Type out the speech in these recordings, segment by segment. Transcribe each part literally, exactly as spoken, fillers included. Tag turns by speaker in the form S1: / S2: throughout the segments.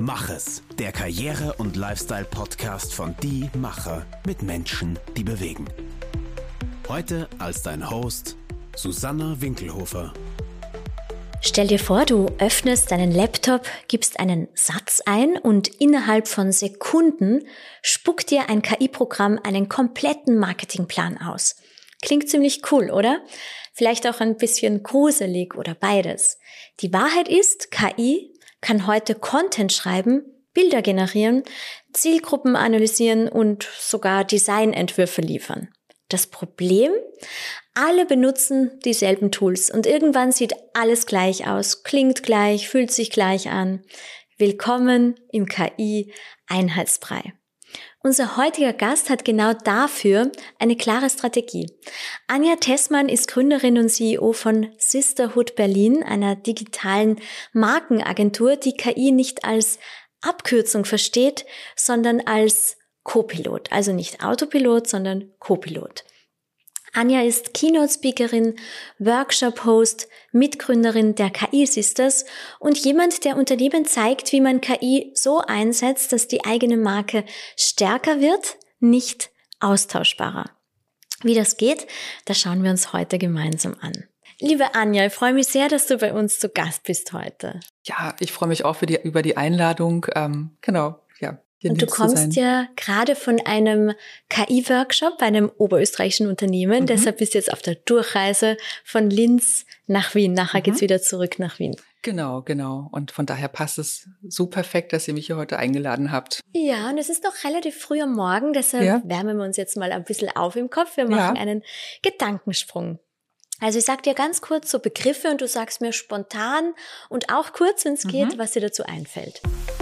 S1: Mach es, der Karriere- und Lifestyle-Podcast von Die Macher mit Menschen, die bewegen. Heute als dein Host Susanna Winkelhofer.
S2: Stell dir vor, du öffnest deinen Laptop, gibst einen Satz ein und innerhalb von Sekunden spuckt dir ein K I-Programm einen kompletten Marketingplan aus. Klingt ziemlich cool, oder? Vielleicht auch ein bisschen gruselig oder beides. Die Wahrheit ist, K I kann heute Content schreiben, Bilder generieren, Zielgruppen analysieren und sogar Designentwürfe liefern. Das Problem? Alle benutzen dieselben Tools und irgendwann sieht alles gleich aus, klingt gleich, fühlt sich gleich an. Willkommen im K I-Einheitsbrei. Unser heutiger Gast hat genau dafür eine klare Strategie. Anja Tessmann ist Gründerin und C E O von Sisterhood Berlin, einer digitalen Markenagentur, die K I nicht als Abkürzung versteht, sondern als Co-Pilot. Also nicht Autopilot, sondern Co-Pilot. Anja ist Keynote-Speakerin, Workshop-Host, Mitgründerin der K I-Sisters und jemand, der Unternehmen zeigt, wie man K I so einsetzt, dass die eigene Marke stärker wird, nicht austauschbarer. Wie das geht, das schauen wir uns heute gemeinsam an. Liebe Anja, ich freue mich sehr, dass du bei uns zu Gast bist heute.
S3: Ja, ich freue mich auch für die, über die Einladung. Ähm, genau, ja.
S2: Und du kommst ja gerade von einem K I-Workshop bei einem oberösterreichischen Unternehmen. Mhm. Deshalb bist du jetzt auf der Durchreise von Linz nach Wien. Nachher mhm. geht's wieder zurück nach Wien.
S3: Genau, genau. Und von daher passt es so perfekt, dass ihr mich hier heute eingeladen habt.
S2: Ja, und es ist noch relativ früh am Morgen. Deshalb ja. wärmen wir uns jetzt mal ein bisschen auf im Kopf. Wir machen ja. einen Gedankensprung. Also ich sag dir ganz kurz so Begriffe und du sagst mir spontan und auch kurz, wenn es mhm. geht, was dir dazu einfällt.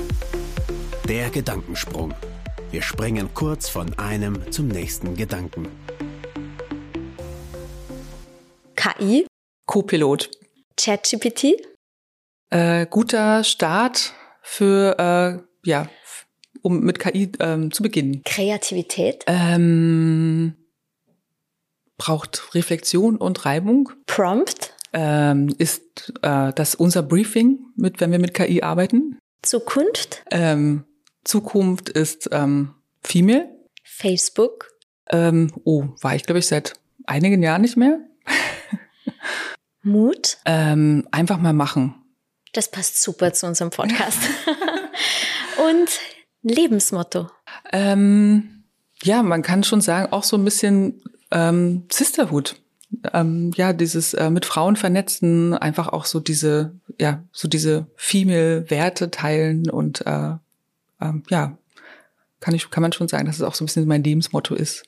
S1: Der Gedankensprung. Wir springen kurz von einem zum nächsten Gedanken.
S2: K I.
S3: Co-Pilot.
S2: ChatGPT.
S3: Äh, guter Start für, äh, ja, um mit K I ähm, zu beginnen.
S2: Kreativität.
S3: Ähm, braucht Reflexion und Reibung.
S2: Prompt.
S3: Ähm, ist äh, das unser Briefing, mit, wenn wir mit K I arbeiten.
S2: Zukunft.
S3: Ähm, Zukunft ist ähm, Female.
S2: Facebook.
S3: Ähm, oh, war ich, glaube ich, seit einigen Jahren nicht mehr.
S2: Mut.
S3: Ähm, einfach mal machen.
S2: Das passt super zu unserem Podcast. Und Lebensmotto.
S3: Ähm, ja, man kann schon sagen, auch so ein bisschen ähm, Sisterhood. Ähm, ja, dieses äh, mit Frauen vernetzen, einfach auch so diese, ja, so diese Female-Werte teilen und äh, ähm, ja, kann ich, kann man schon sagen, dass es auch so ein bisschen mein Lebensmotto ist.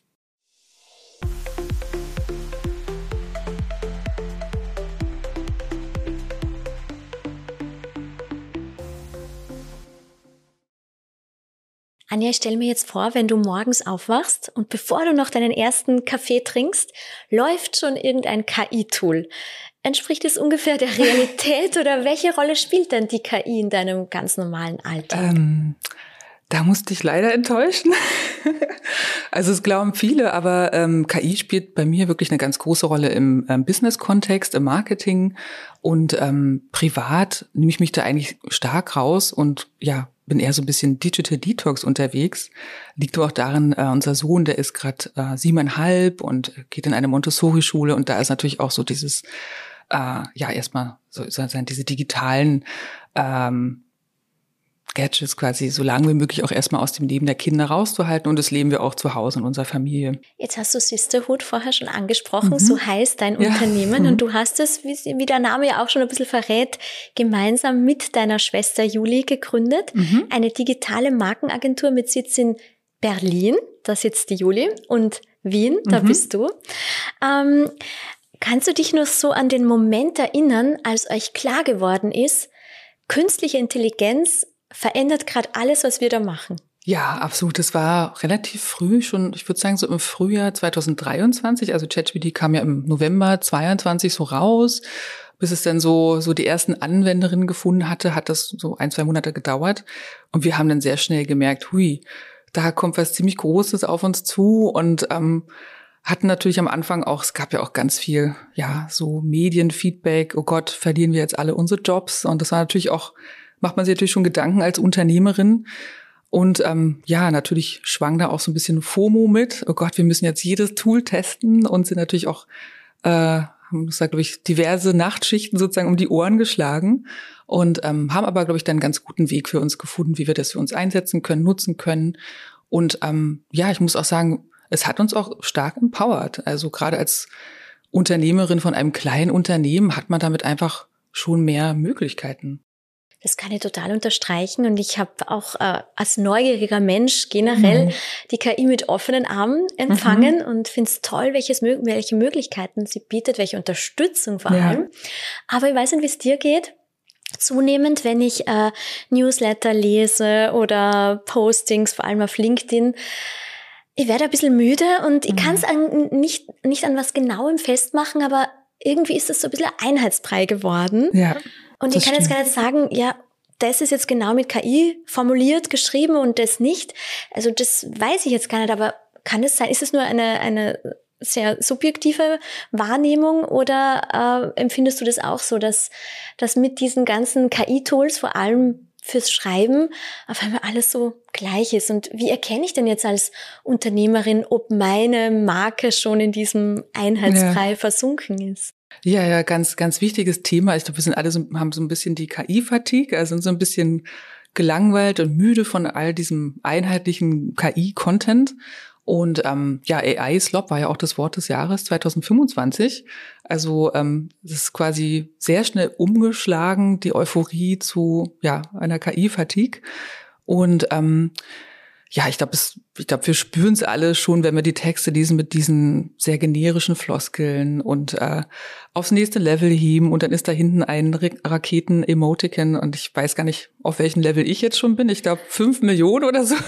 S2: Anja, ich stelle mir jetzt vor, wenn du morgens aufwachst und bevor du noch deinen ersten Kaffee trinkst, läuft schon irgendein K I-Tool. Entspricht es ungefähr der Realität oder welche Rolle spielt denn die K I in deinem ganz normalen Alltag?
S3: Ähm, da musste ich leider enttäuschen. Also es glauben viele, aber ähm, K I spielt bei mir wirklich eine ganz große Rolle im ähm, Business-Kontext, im Marketing und ähm, privat nehme ich mich da eigentlich stark raus und ja, bin eher so ein bisschen Digital Detox unterwegs. Liegt aber auch daran, äh, unser Sohn, der ist gerade äh, siebeneinhalb und geht in eine Montessori-Schule und da ist natürlich auch so dieses, äh, ja erstmal so sozusagen diese digitalen ähm, Gadgets quasi so lange wie möglich auch erstmal aus dem Leben der Kinder rauszuhalten und das leben wir auch zu Hause in unserer Familie.
S2: Jetzt hast du Sisterhood vorher schon angesprochen, mhm. so heißt dein ja. Unternehmen mhm. und du hast es, wie, wie der Name ja auch schon ein bisschen verrät, gemeinsam mit deiner Schwester Julie gegründet, mhm. eine digitale Markenagentur mit Sitz in Berlin, da sitzt die Julie, und Wien, da mhm. bist du. Ähm, kannst du dich nur so an den Moment erinnern, als euch klar geworden ist, künstliche Intelligenz verändert gerade alles, was wir da machen?
S3: Ja, absolut. Das war relativ früh, schon, ich würde sagen so im Frühjahr zwanzig dreiundzwanzig. Also ChatGPT kam ja im November zweiundzwanzig so raus. Bis es dann so so die ersten Anwenderinnen gefunden hatte, hat das so ein, zwei Monate gedauert. Und wir haben dann sehr schnell gemerkt, hui, da kommt was ziemlich Großes auf uns zu. Und ähm, hatten natürlich am Anfang auch, es gab ja auch ganz viel, ja, so Medienfeedback, oh Gott, verlieren wir jetzt alle unsere Jobs? Und das war natürlich auch macht man sich natürlich schon Gedanken als Unternehmerin. Und ähm, ja, natürlich schwang da auch so ein bisschen FOMO mit. Oh Gott, wir müssen jetzt jedes Tool testen und sind natürlich auch, äh, haben uns da, glaube ich, diverse Nachtschichten sozusagen um die Ohren geschlagen und ähm, haben aber, glaube ich, dann einen ganz guten Weg für uns gefunden, wie wir das für uns einsetzen können, nutzen können. Und ähm, ja, ich muss auch sagen, es hat uns auch stark empowert. Also gerade als Unternehmerin von einem kleinen Unternehmen hat man damit einfach schon mehr Möglichkeiten.
S2: Das kann ich total unterstreichen und ich habe auch äh, als neugieriger Mensch generell mhm. die K I mit offenen Armen empfangen mhm. und finde es toll, welches, welche Möglichkeiten sie bietet, welche Unterstützung vor allem. Ja. Aber ich weiß nicht, wie es dir geht. Zunehmend, wenn ich äh, Newsletter lese oder Postings, vor allem auf LinkedIn, ich werde ein bisschen müde und ich mhm. kann es nicht, nicht an was Genauem festmachen, aber irgendwie ist es so ein bisschen ein Einheitsbrei geworden.
S3: Ja.
S2: Und ich kann
S3: stimmt.
S2: jetzt gar nicht sagen, ja, das ist jetzt genau mit K I formuliert, geschrieben und das nicht. Also das weiß ich jetzt gar nicht, aber kann es sein, ist es nur eine eine sehr subjektive Wahrnehmung oder äh, empfindest du das auch so, dass, dass mit diesen ganzen K I-Tools, vor allem fürs Schreiben, auf einmal alles so gleich ist? Und wie erkenne ich denn jetzt als Unternehmerin, ob meine Marke schon in diesem Einheitsbrei ja. versunken ist?
S3: Ja, ja, ganz, ganz wichtiges Thema. Ich glaube, wir sind alle so, haben so ein bisschen die K I-Fatigue, also sind so ein bisschen gelangweilt und müde von all diesem einheitlichen K I-Content. Und ähm, ja, A I-Slop war ja auch das Wort des Jahres zwanzig fünfundzwanzig. Also ähm, das ist quasi sehr schnell umgeschlagen, die Euphorie zu ja einer K I-Fatigue. Und ähm, ja, ich glaube, es, ich glaube, wir spüren es alle schon, wenn wir die Texte lesen mit diesen sehr generischen Floskeln und äh, aufs nächste Level heben und dann ist da hinten ein Raketen-Emoticon und ich weiß gar nicht, auf welchem Level ich jetzt schon bin. Ich glaube, fünf Millionen oder so.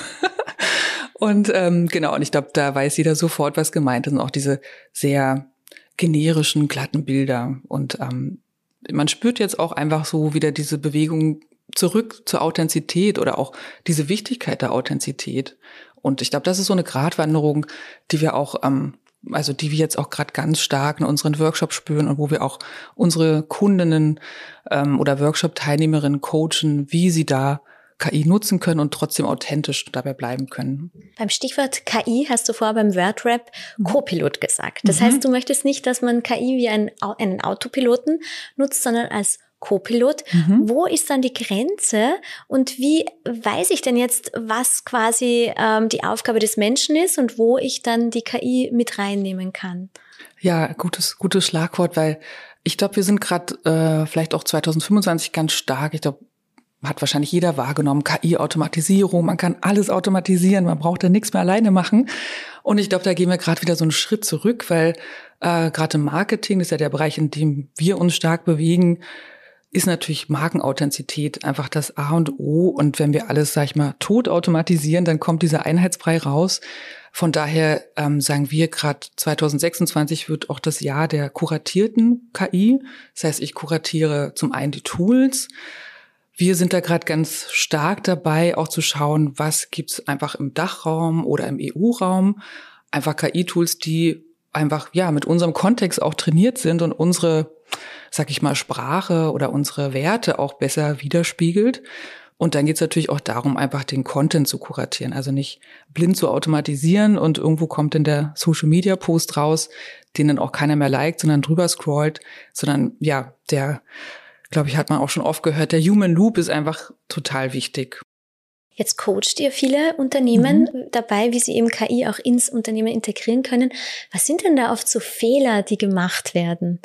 S3: Und ähm, genau, und ich glaube, da weiß jeder sofort, was gemeint ist. Und auch diese sehr generischen, glatten Bilder. Und ähm, man spürt jetzt auch einfach so wieder diese Bewegung zurück zur Authentizität oder auch diese Wichtigkeit der Authentizität. Und ich glaube, das ist so eine Gratwanderung, die wir auch, ähm, also die wir jetzt auch gerade ganz stark in unseren Workshops spüren und wo wir auch unsere Kundinnen ähm, oder Workshop-Teilnehmerinnen coachen, wie sie da K I nutzen können und trotzdem authentisch dabei bleiben können.
S2: Beim Stichwort K I hast du vorher beim WordRap Co-Pilot gesagt. Das mhm. heißt, du möchtest nicht, dass man K I wie einen, einen Autopiloten nutzt, sondern als Co-Pilot. Mhm. Wo ist dann die Grenze und wie weiß ich denn jetzt, was quasi ähm, die Aufgabe des Menschen ist und wo ich dann die K I mit reinnehmen kann?
S3: Ja, gutes gutes Schlagwort, weil ich glaube, wir sind gerade äh, vielleicht auch zwanzig fünfundzwanzig ganz stark, ich glaube, hat wahrscheinlich jeder wahrgenommen, K I-Automatisierung, man kann alles automatisieren, man braucht da nichts mehr alleine machen. Und ich glaube, da gehen wir gerade wieder so einen Schritt zurück, weil äh, gerade im Marketing, das ist ja der Bereich, in dem wir uns stark bewegen, ist natürlich Markenauthentizität einfach das A und O. Und wenn wir alles, sag ich mal, tot automatisieren, dann kommt dieser Einheitsbrei raus. Von daher ähm, sagen wir gerade, zwanzig sechsundzwanzig wird auch das Jahr der kuratierten K I. Das heißt, ich kuratiere zum einen die Tools. Wir sind da gerade ganz stark dabei, auch zu schauen, was gibt's einfach im Dachraum oder im E U-Raum. Einfach K I-Tools, die einfach ja mit unserem Kontext auch trainiert sind und unsere, sag ich mal, Sprache oder unsere Werte auch besser widerspiegelt. Und dann geht's natürlich auch darum, einfach den Content zu kuratieren. Also nicht blind zu automatisieren und irgendwo kommt dann der Social-Media-Post raus, den dann auch keiner mehr liked, sondern drüber scrollt, sondern ja, der, glaube ich, hat man auch schon oft gehört, der Human Loop ist einfach total wichtig.
S2: Jetzt coacht ihr viele Unternehmen mhm. dabei, wie sie eben K I auch ins Unternehmen integrieren können. Was sind denn da oft so Fehler, die gemacht werden?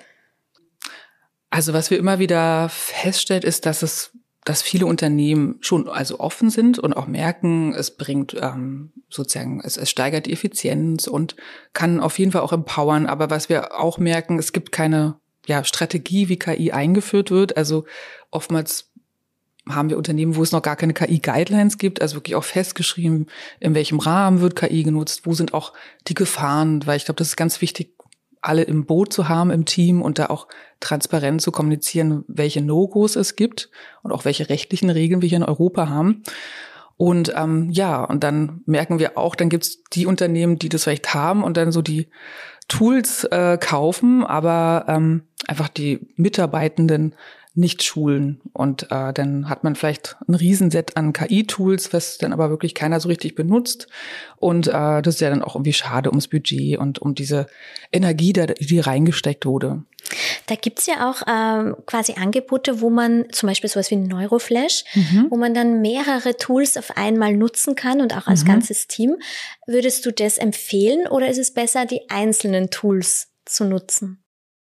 S3: Also was wir immer wieder feststellen, ist, dass es, dass viele Unternehmen schon also offen sind und auch merken, es bringt ähm, sozusagen, es, es steigert die Effizienz und kann auf jeden Fall auch empowern. Aber was wir auch merken, es gibt keine ja, Strategie, wie K I eingeführt wird. Also oftmals haben wir Unternehmen, wo es noch gar keine K I-Guidelines gibt, also wirklich auch festgeschrieben, in welchem Rahmen wird K I genutzt, wo sind auch die Gefahren, weil ich glaube, das ist ganz wichtig, alle im Boot zu haben im Team und da auch transparent zu kommunizieren, welche No-Gos es gibt und auch welche rechtlichen Regeln wir hier in Europa haben. Und ähm, ja, und dann merken wir auch, dann gibt's die Unternehmen, die das vielleicht haben und dann so die Tools äh, kaufen, aber ähm, einfach die Mitarbeitenden nicht schulen. Und äh, dann hat man vielleicht ein Riesenset an K I-Tools, was dann aber wirklich keiner so richtig benutzt. Und äh, das ist ja dann auch irgendwie schade ums Budget und um diese Energie, die reingesteckt wurde.
S2: Da gibt's ja auch ähm, quasi Angebote, wo man zum Beispiel sowas wie Neuroflash, mhm. wo man dann mehrere Tools auf einmal nutzen kann und auch als mhm. ganzes Team. Würdest du das empfehlen oder ist es besser, die einzelnen Tools zu nutzen?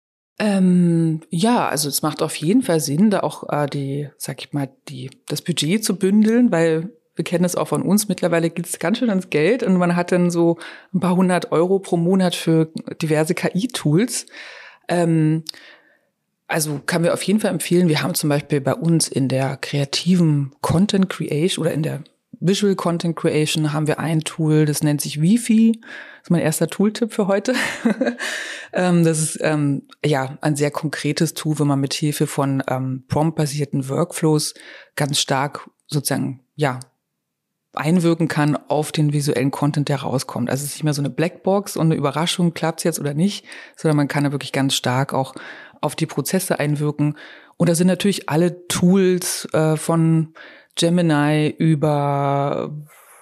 S3: Ähm, ja, also es macht auf jeden Fall Sinn, da auch äh, die, sag ich mal, die das Budget zu bündeln, weil wir kennen das auch von uns. Mittlerweile gibt's ganz schön ans Geld und man hat dann so ein paar hundert Euro pro Monat für diverse K I-Tools. Ähm, also kann mir auf jeden Fall empfehlen, wir haben zum Beispiel bei uns in der kreativen Content Creation oder in der Visual Content Creation haben wir ein Tool, das nennt sich Wifi. Das ist mein erster Tooltip für heute. ähm, das ist ähm, ja ein sehr konkretes Tool, wo man mit Hilfe von ähm, prompt-basierten Workflows ganz stark sozusagen ja einwirken kann auf den visuellen Content, der rauskommt. Also es ist nicht mehr so eine Blackbox und eine Überraschung, klappt's jetzt oder nicht, sondern man kann da wirklich ganz stark auch auf die Prozesse einwirken. Und da sind natürlich alle Tools äh, von Gemini über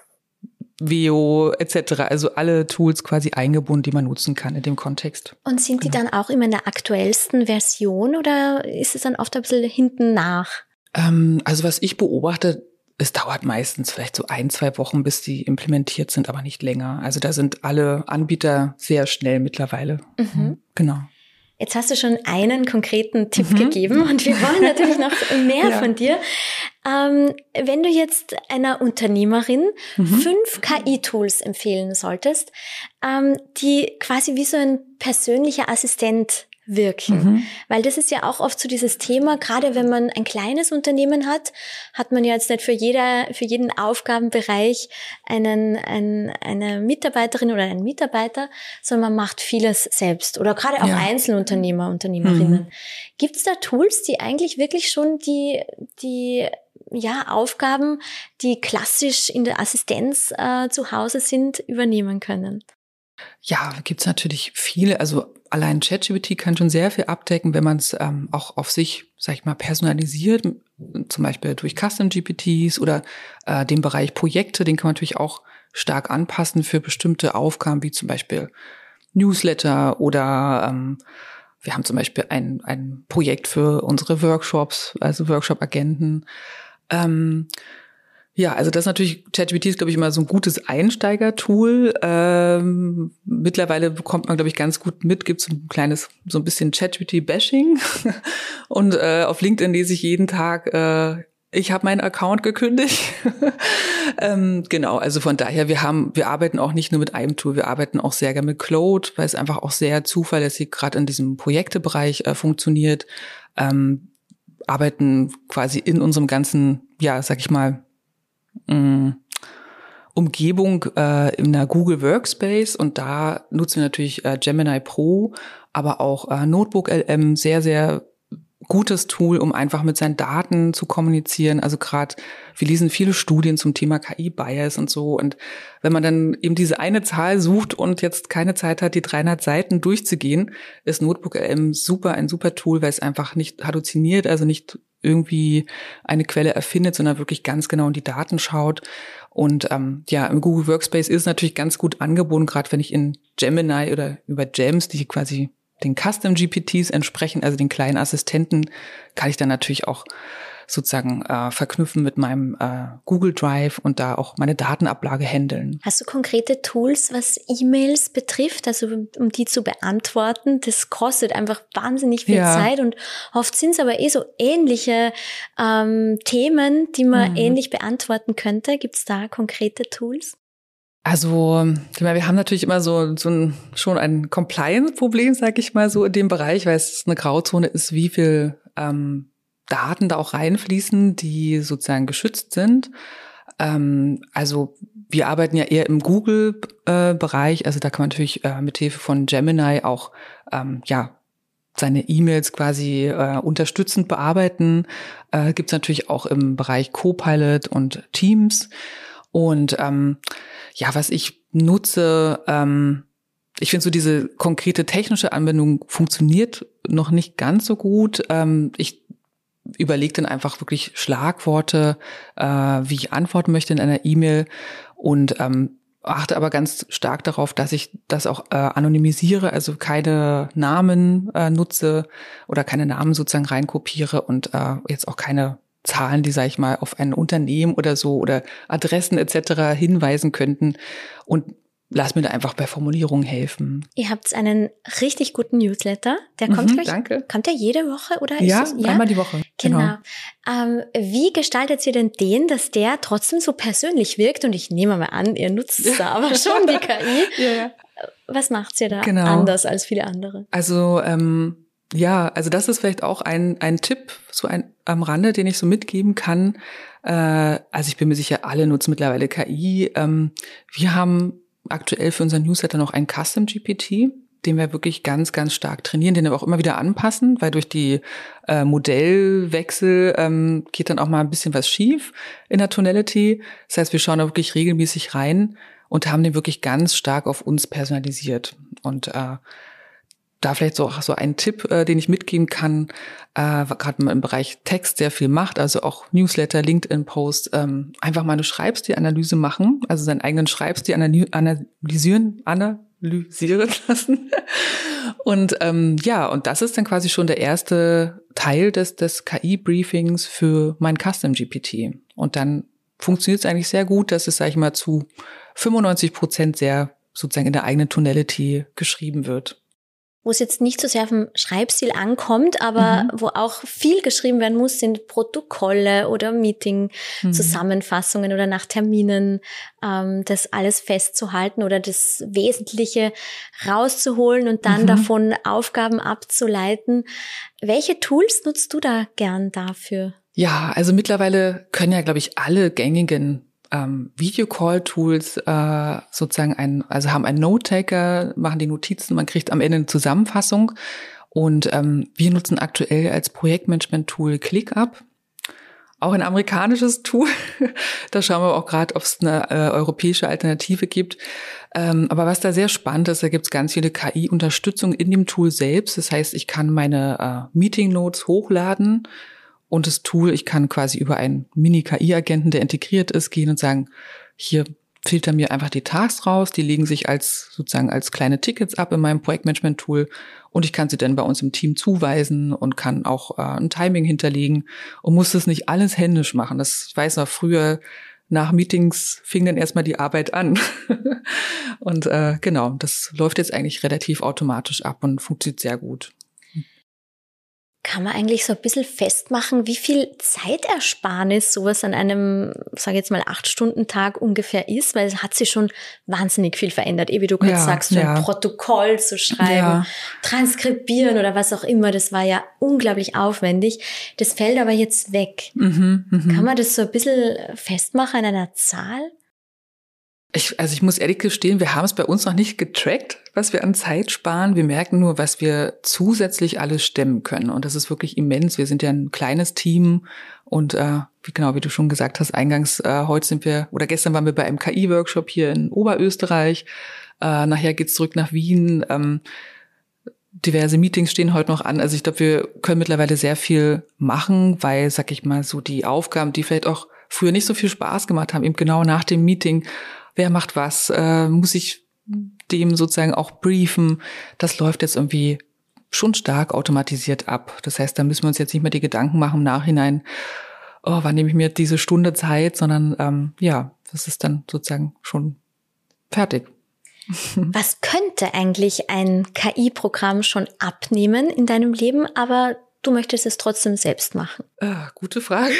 S3: Veo et cetera, also alle Tools quasi eingebunden, die man nutzen kann in dem Kontext.
S2: Und sind die
S3: genau.
S2: dann auch immer in der aktuellsten Version oder ist es dann oft ein bisschen hinten nach?
S3: Ähm, also was ich beobachte, es dauert meistens vielleicht so ein, zwei Wochen, bis die implementiert sind, aber nicht länger. Also da sind alle Anbieter sehr schnell mittlerweile.
S2: Mhm.
S3: Genau.
S2: Jetzt hast du schon einen konkreten Tipp mhm. gegeben und wir wollen natürlich noch mehr ja. von dir. Ähm, wenn du jetzt einer Unternehmerin mhm. fünf K I-Tools empfehlen solltest, ähm, die quasi wie so ein persönlicher Assistent wirken. Mhm. Weil das ist ja auch oft so dieses Thema, gerade wenn man ein kleines Unternehmen hat, hat man ja jetzt nicht für jeder, für jeden Aufgabenbereich einen, ein, eine Mitarbeiterin oder einen Mitarbeiter, sondern man macht vieles selbst. Oder gerade auch ja. Einzelunternehmer, Unternehmerinnen. Mhm. Gibt es da Tools, die eigentlich wirklich schon die, die ja, Aufgaben, die klassisch in der Assistenz äh, zu Hause sind, übernehmen können?
S3: Ja, gibt's natürlich viele. Also allein ChatGPT kann schon sehr viel abdecken, wenn man es ähm, auch auf sich, sag ich mal, personalisiert, zum Beispiel durch Custom-G P Ts oder äh, den Bereich Projekte, den kann man natürlich auch stark anpassen für bestimmte Aufgaben, wie zum Beispiel Newsletter oder ähm, wir haben zum Beispiel ein, ein Projekt für unsere Workshops, also Workshop-Agenten. Ähm, Ja, also das ist natürlich, ChatGPT ist, glaube ich, immer so ein gutes Einsteigertool. Ähm, mittlerweile bekommt man, glaube ich, ganz gut mit, gibt es ein kleines, so ein bisschen ChatGPT-Bashing. Und äh, auf LinkedIn lese ich jeden Tag, äh, ich habe meinen Account gekündigt. ähm, genau, also von daher, wir haben, wir arbeiten auch nicht nur mit einem Tool, wir arbeiten auch sehr gerne mit Claude, weil es einfach auch sehr zuverlässig gerade in diesem Projektebereich äh, funktioniert. Ähm, arbeiten quasi in unserem ganzen, ja, sag ich mal, Umgebung äh, in der Google Workspace und da nutzen wir natürlich äh, Gemini Pro, aber auch äh, Notebook L M, sehr, sehr gutes Tool, um einfach mit seinen Daten zu kommunizieren. Also gerade, wir lesen viele Studien zum Thema K I-Bias und so und wenn man dann eben diese eine Zahl sucht und jetzt keine Zeit hat, die dreihundert Seiten durchzugehen, ist Notebook L M super, ein super Tool, weil es einfach nicht halluziniert, also nicht irgendwie eine Quelle erfindet, sondern wirklich ganz genau in die Daten schaut. Und ähm, ja, im Google Workspace ist es natürlich ganz gut angeboten, gerade wenn ich in Gemini oder über Gems, die quasi den Custom-G P Ts entsprechen, also den kleinen Assistenten, kann ich dann natürlich auch sozusagen äh, verknüpfen mit meinem äh, Google Drive und da auch meine Datenablage handeln.
S2: Hast du konkrete Tools, was E-Mails betrifft, also um die zu beantworten? Das kostet einfach wahnsinnig viel ja. Zeit und oft sind es aber eh so ähnliche ähm, Themen, die man mhm. ähnlich beantworten könnte. Gibt es da konkrete Tools?
S3: Also, ich meine, wir haben natürlich immer so, so ein, schon ein Compliance-Problem, sag ich mal so, in dem Bereich, weil es eine Grauzone ist, wie viel ähm, Daten da auch reinfließen, die sozusagen geschützt sind. Ähm, also wir arbeiten ja eher im Google-Bereich, äh, also da kann man natürlich äh, mit Hilfe von Gemini auch ähm, ja seine E-Mails quasi äh, unterstützend bearbeiten. Äh, gibt's natürlich auch im Bereich Copilot und Teams. Und ähm, ja, was ich nutze, ähm, ich finde so diese konkrete technische Anwendung funktioniert noch nicht ganz so gut. Ähm, ich überlege dann einfach wirklich Schlagworte, äh, wie ich antworten möchte in einer E-Mail und ähm, achte aber ganz stark darauf, dass ich das auch äh, anonymisiere, also keine Namen äh, nutze oder keine Namen sozusagen reinkopiere und äh, jetzt auch keine Zahlen, die, sage ich mal, auf ein Unternehmen oder so oder Adressen et cetera hinweisen könnten und lass mir da einfach bei Formulierungen helfen.
S2: Ihr habt einen richtig guten Newsletter. Der kommt,
S3: mhm,
S2: gleich,
S3: danke.
S2: Kommt der jede Woche oder?
S3: Ja,
S2: ist es, ja,
S3: einmal die Woche.
S2: Genau.
S3: genau.
S2: Ähm, wie gestaltet ihr denn den, dass der trotzdem so persönlich wirkt? Und ich nehme mal an, ihr nutzt da aber schon die K I.
S3: ja, ja.
S2: Was macht ihr da
S3: genau.
S2: anders als viele andere?
S3: Also ähm, ja, also das ist vielleicht auch ein ein Tipp, so ein am Rande, den ich so mitgeben kann. Äh, also ich bin mir sicher, alle nutzen mittlerweile K I. Ähm, wir haben aktuell für unseren Newsletter noch einen Custom G P T, den wir wirklich ganz, ganz stark trainieren, den wir auch immer wieder anpassen, weil durch die äh, Modellwechsel ähm, geht dann auch mal ein bisschen was schief in der Tonality. Das heißt, wir schauen da wirklich regelmäßig rein und haben den wirklich ganz stark auf uns personalisiert. Und äh, da vielleicht so auch so ein Tipp, äh, den ich mitgeben kann, äh, gerade wenn man im Bereich Text sehr viel macht, also auch Newsletter, LinkedIn-Post, ähm, einfach mal eine Schreibstil-Analyse machen, also seinen eigenen Schreibstil analysieren, analysieren lassen. Und ähm, ja, und das ist dann quasi schon der erste Teil des des K I-Briefings für mein Custom G P T. Und dann funktioniert es eigentlich sehr gut, dass es, sage ich mal, zu fünfundneunzig Prozent sehr sozusagen in der eigenen Tonality geschrieben wird.
S2: Wo es jetzt nicht so sehr auf den Schreibstil ankommt, aber mhm. wo auch viel geschrieben werden muss, sind Protokolle oder Meeting-Zusammenfassungen mhm. oder nach Terminen, ähm, das alles festzuhalten oder das Wesentliche rauszuholen und dann mhm. davon Aufgaben abzuleiten. Welche Tools nutzt du da gern dafür?
S3: Ja, also mittlerweile können ja, glaube ich, alle gängigen Ähm, Videocall-Tools äh, sozusagen ein, also haben einen Note-Taker, machen die Notizen, man kriegt am Ende eine Zusammenfassung und ähm, wir nutzen aktuell als Projektmanagement-Tool ClickUp, auch ein amerikanisches Tool. Da schauen wir auch gerade, ob es eine äh, europäische Alternative gibt. Ähm, aber was da sehr spannend ist, da gibt es ganz viele K I-Unterstützung in dem Tool selbst. Das heißt, ich kann meine äh, Meeting-Notes hochladen. Und das Tool, ich kann quasi über einen Mini-K I-Agenten, der integriert ist, gehen und sagen, hier filtern mir einfach die Tasks raus, die legen sich als sozusagen als kleine Tickets ab in meinem Projektmanagement-Tool und ich kann sie dann bei uns im Team zuweisen und kann auch äh, ein Timing hinterlegen und muss das nicht alles händisch machen. Das, ich weiß noch, früher nach Meetings fing dann erstmal die Arbeit an. Und äh, genau, das läuft jetzt eigentlich relativ automatisch ab und funktioniert sehr gut.
S2: Kann man eigentlich so ein bisschen festmachen, wie viel Zeitersparnis sowas an einem, sage ich jetzt mal, acht-Stunden-Tag ungefähr ist? Weil es hat sich schon wahnsinnig viel verändert. Eh, wie du gerade ja, sagst, so ja. ein Protokoll zu schreiben, ja. transkribieren oder was auch immer, das war ja unglaublich aufwendig. Das fällt aber jetzt weg. Mhm, mh. Kann man das so ein bisschen festmachen in einer Zahl?
S3: Ich, also ich muss ehrlich gestehen, wir haben es bei uns noch nicht getrackt, was wir an Zeit sparen. Wir merken nur, was wir zusätzlich alles stemmen können. Und das ist wirklich immens. Wir sind ja ein kleines Team und äh, wie genau, wie du schon gesagt hast, eingangs, äh, heute sind wir, oder gestern waren wir bei einem K I-Workshop hier in Oberösterreich. Äh, nachher geht's zurück nach Wien. Ähm, diverse Meetings stehen heute noch an. Also ich glaube, wir können mittlerweile sehr viel machen, weil, sag ich mal, so die Aufgaben, die vielleicht auch früher nicht so viel Spaß gemacht haben, eben genau nach dem Meeting, wer macht was, äh, muss ich dem sozusagen auch briefen. Das läuft jetzt irgendwie schon stark automatisiert ab. Das heißt, da müssen wir uns jetzt nicht mehr die Gedanken machen im Nachhinein, oh, wann nehme ich mir diese Stunde Zeit, sondern ähm, ja, das ist dann sozusagen schon fertig.
S2: Was könnte eigentlich ein K I-Programm schon abnehmen in deinem Leben, aber du möchtest es trotzdem selbst machen?
S3: Ah, gute Frage.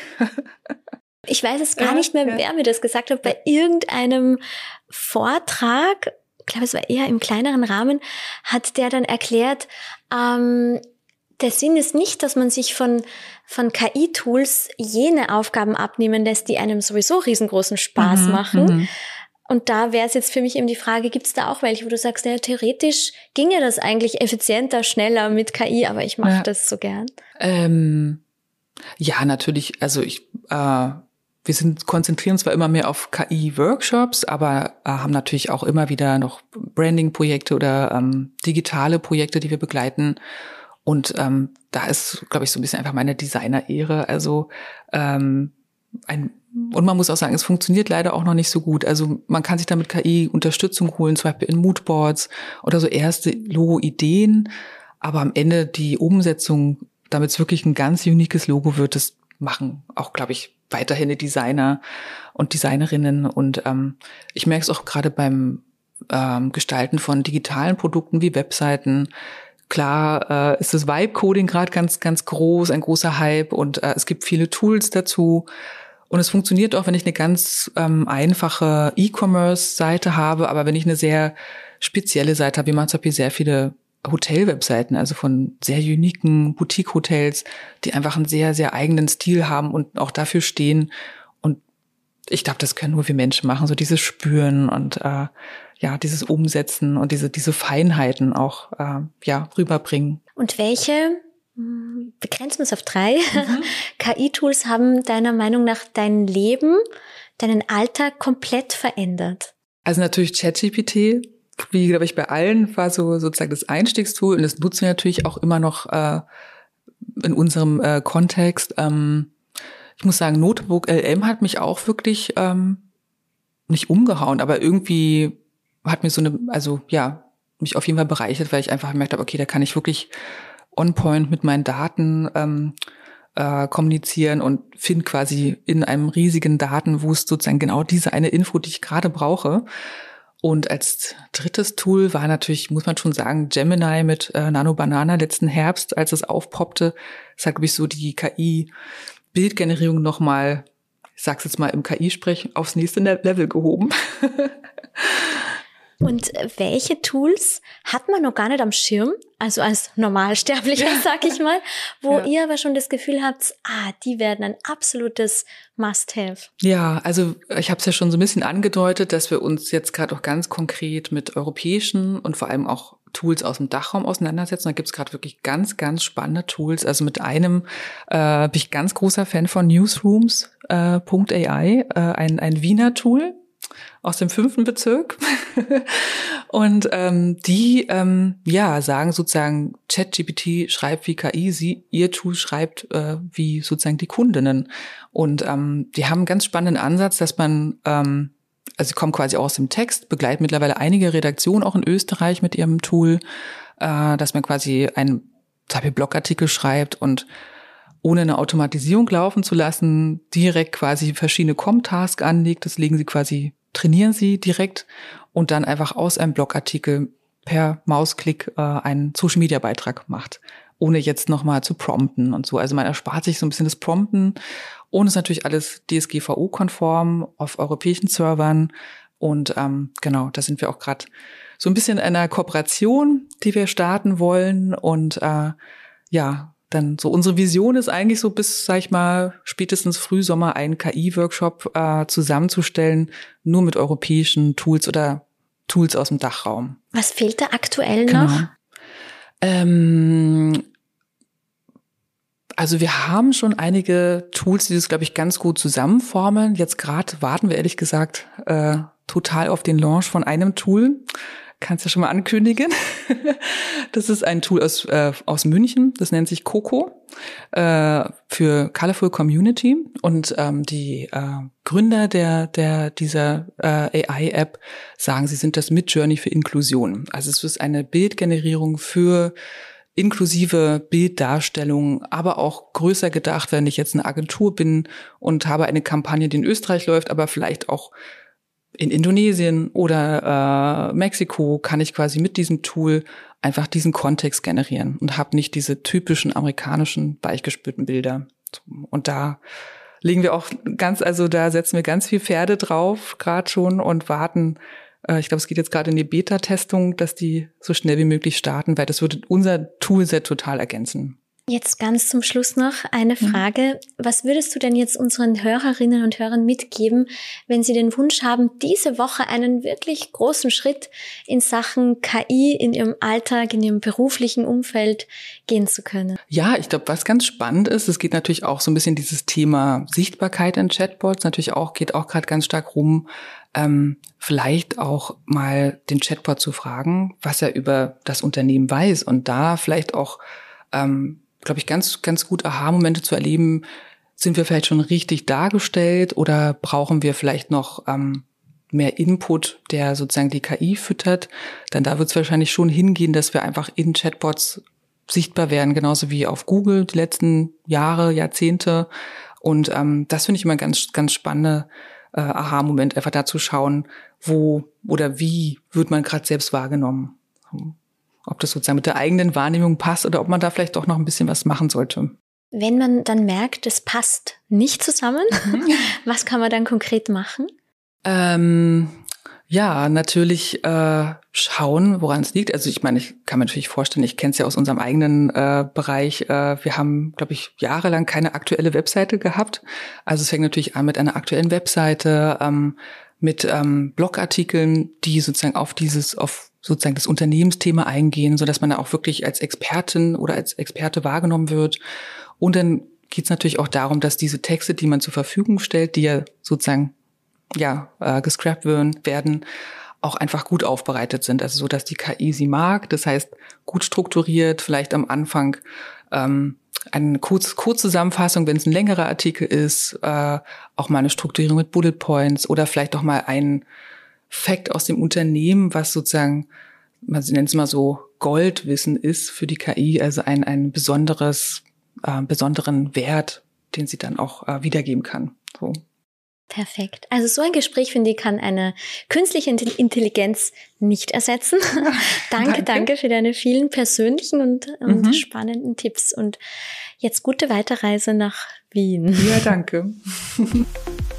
S2: Ich weiß es gar ja, nicht mehr, ja. wer mir das gesagt hat. Bei irgendeinem Vortrag, ich glaube, es war eher im kleineren Rahmen, hat der dann erklärt, ähm, der Sinn ist nicht, dass man sich von von K I-Tools jene Aufgaben abnehmen lässt, die einem sowieso riesengroßen Spaß mhm, machen. Mhm. Und da wäre es jetzt für mich eben die Frage, gibt es da auch welche, wo du sagst, ja, theoretisch ginge das eigentlich effizienter, schneller mit K I, aber ich mache ja. das so gern.
S3: Ähm, ja, natürlich. Also ich äh Wir sind, konzentrieren zwar immer mehr auf K I-Workshops, aber äh, haben natürlich auch immer wieder noch Branding-Projekte oder ähm, digitale Projekte, die wir begleiten. Und ähm, da ist, glaube ich, so ein bisschen einfach meine Designer-Ehre. Also ähm, ein und man muss auch sagen, es funktioniert leider auch noch nicht so gut. Also man kann sich damit K I Unterstützung holen, zum Beispiel in Moodboards oder so erste Logo-Ideen. Aber am Ende die Umsetzung, damit es wirklich ein ganz uniques Logo wird, das machen auch, glaube ich, weiterhin die Designer und Designerinnen. Und ähm, ich merke es auch gerade beim ähm, Gestalten von digitalen Produkten wie Webseiten. Klar äh, ist das Vibe-Coding gerade ganz, ganz groß, ein großer Hype. Und äh, es gibt viele Tools dazu. Und es funktioniert auch, wenn ich eine ganz ähm, einfache E-Commerce-Seite habe, aber wenn ich eine sehr spezielle Seite habe, wie man zum Beispiel sehr viele Hotel-Webseiten, also von sehr uniken Boutique-Hotels, die einfach einen sehr, sehr eigenen Stil haben und auch dafür stehen. Und ich glaube, das können nur wir Menschen machen, so dieses Spüren und äh, ja, dieses Umsetzen und diese diese Feinheiten auch äh, ja rüberbringen.
S2: Und welche, begrenzen wir es auf drei, mhm. K I-Tools haben deiner Meinung nach dein Leben, deinen Alltag komplett verändert?
S3: Also natürlich ChatGPT, wie, glaube ich, bei allen war so sozusagen das Einstiegstool. Und das nutzen wir natürlich auch immer noch äh, in unserem äh, Kontext. Ähm, ich muss sagen, Notebook L M hat mich auch wirklich ähm, nicht umgehauen, aber irgendwie hat mir so eine, also ja, mich auf jeden Fall bereichert, weil ich einfach gemerkt habe, okay, da kann ich wirklich on point mit meinen Daten ähm, äh, kommunizieren und finde quasi in einem riesigen Datenwust sozusagen genau diese eine Info, die ich gerade brauche. Und als drittes Tool war natürlich, muss man schon sagen, Gemini mit äh, Nano Banana letzten Herbst, als es aufpoppte. Das hat, glaube ich, so die K I-Bildgenerierung nochmal, ich sag's jetzt mal im K I-Sprech, aufs nächste Level gehoben.
S2: Und welche Tools hat man noch gar nicht am Schirm, also als Normalsterblicher, ja. sag ich mal, wo ja. ihr aber schon das Gefühl habt, ah, die werden ein absolutes Must-have?
S3: Ja, also ich habe es ja schon so ein bisschen angedeutet, dass wir uns jetzt gerade auch ganz konkret mit europäischen und vor allem auch Tools aus dem Dachraum auseinandersetzen. Da gibt's gerade wirklich ganz, ganz spannende Tools. Also mit einem äh, bin ich ganz großer Fan von Newsrooms äh, Punkt A I, äh, ein, ein Wiener Tool aus dem fünften Bezirk. Und ähm, die ähm, ja sagen sozusagen, ChatGPT schreibt wie K I, sie, ihr Tool schreibt äh, wie sozusagen die Kundinnen. Und ähm, die haben einen ganz spannenden Ansatz, dass man, ähm, also sie kommen quasi auch aus dem Text, begleiten mittlerweile einige Redaktionen auch in Österreich mit ihrem Tool, äh, dass man quasi einen Blogartikel schreibt und ohne eine Automatisierung laufen zu lassen, direkt quasi verschiedene Com-Tasks anlegt. Das legen sie quasi, trainieren sie direkt und dann einfach aus einem Blogartikel per Mausklick äh, einen Social-Media-Beitrag macht, ohne jetzt nochmal zu prompten und so. Also man erspart sich so ein bisschen das Prompten und ist natürlich alles D S G V O-konform auf europäischen Servern. Und ähm, genau, da sind wir auch gerade so ein bisschen in einer Kooperation, die wir starten wollen. Und äh, ja, dann so unsere Vision ist eigentlich so bis, sag ich mal, spätestens Frühsommer einen K I-Workshop äh, zusammenzustellen, nur mit europäischen Tools oder Tools aus dem Dachraum.
S2: Was fehlt da aktuell
S3: genau.
S2: noch?
S3: Ähm, also wir haben schon einige Tools, die das, glaube ich, ganz gut zusammenformen. Jetzt gerade warten wir ehrlich gesagt äh, total auf den Launch von einem Tool. Kannst du schon mal ankündigen. Das ist ein Tool aus äh, aus München, das nennt sich Coco äh, für Colorful Community. Und ähm, die äh, Gründer der der dieser äh, A I-App sagen, sie sind das Midjourney für Inklusion. Also es ist eine Bildgenerierung für inklusive Bilddarstellung, aber auch größer gedacht, wenn ich jetzt eine Agentur bin und habe eine Kampagne, die in Österreich läuft, aber vielleicht auch in Indonesien oder äh, Mexiko, kann ich quasi mit diesem Tool einfach diesen Kontext generieren und habe nicht diese typischen amerikanischen weichgespülten Bilder. Und da legen wir auch ganz, also da setzen wir ganz viel Pferde drauf, gerade schon, und warten. Äh, ich glaube, es geht jetzt gerade in die Beta-Testung, dass die so schnell wie möglich starten, weil das würde unser Toolset total ergänzen.
S2: Jetzt ganz zum Schluss noch eine Frage. Was würdest du denn jetzt unseren Hörerinnen und Hörern mitgeben, wenn sie den Wunsch haben, diese Woche einen wirklich großen Schritt in Sachen K I in ihrem Alltag, in ihrem beruflichen Umfeld gehen zu können?
S3: Ja, ich glaube, was ganz spannend ist, es geht natürlich auch so ein bisschen dieses Thema Sichtbarkeit in Chatbots, natürlich auch, geht auch gerade ganz stark rum, ähm, vielleicht auch mal den Chatbot zu fragen, was er über das Unternehmen weiß und da vielleicht auch ähm, glaube ich, ganz, ganz gut Aha-Momente zu erleben. Sind wir vielleicht schon richtig dargestellt oder brauchen wir vielleicht noch ähm, mehr Input, der sozusagen die K I füttert? Dann da wird es wahrscheinlich schon hingehen, dass wir einfach in Chatbots sichtbar werden, genauso wie auf Google die letzten Jahre, Jahrzehnte. Und ähm, das finde ich immer ganz, ganz spannende äh, Aha-Moment, einfach da zu schauen, wo oder wie wird man gerade selbst wahrgenommen. Ob das sozusagen mit der eigenen Wahrnehmung passt oder ob man da vielleicht doch noch ein bisschen was machen sollte.
S2: Wenn man dann merkt, es passt nicht zusammen, mhm. was kann man dann konkret machen?
S3: Ähm, ja, natürlich äh, schauen, woran es liegt. Also ich meine, ich kann mir natürlich vorstellen, ich kenne es ja aus unserem eigenen äh, Bereich. Äh, wir haben, glaube ich, jahrelang keine aktuelle Webseite gehabt. Also es fängt natürlich an mit einer aktuellen Webseite, ähm, mit ähm, Blogartikeln, die sozusagen auf dieses, auf sozusagen das Unternehmensthema eingehen, so dass man da auch wirklich als Expertin oder als Experte wahrgenommen wird. Und dann geht es natürlich auch darum, dass diese Texte, die man zur Verfügung stellt, die ja sozusagen ja äh, gescrapt werden, auch einfach gut aufbereitet sind. Also so, dass die K I sie mag. Das heißt, gut strukturiert, vielleicht am Anfang ähm, eine Kurz- Kurzzusammenfassung, wenn es ein längerer Artikel ist, äh, auch mal eine Strukturierung mit Bullet Points oder vielleicht auch mal ein Fact aus dem Unternehmen, was sozusagen, man nennt es mal so, Goldwissen ist für die K I, also ein ein besonderes, äh, besonderen Wert, den sie dann auch äh, wiedergeben kann. So.
S2: Perfekt. Also so ein Gespräch, finde ich, kann eine künstliche Intelligenz nicht ersetzen. Ja, danke, danke, danke für deine vielen persönlichen und, und mhm. spannenden Tipps. Und jetzt gute Weiterreise nach Wien.
S3: Ja, danke.